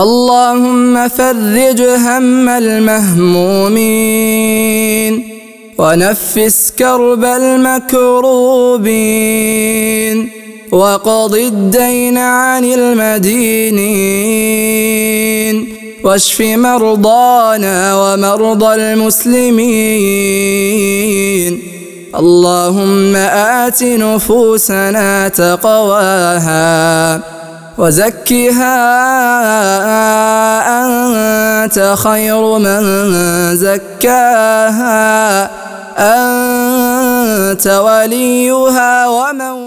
اللهم فرج هم المهمومين ونفس كرب المكروبين وقض الدين عن المدينين واشف مرضانا ومرضى المسلمين. اللهم آت نفوسنا تقواها وزكها أنت خير من زكاها، أنت وليها ومولاها.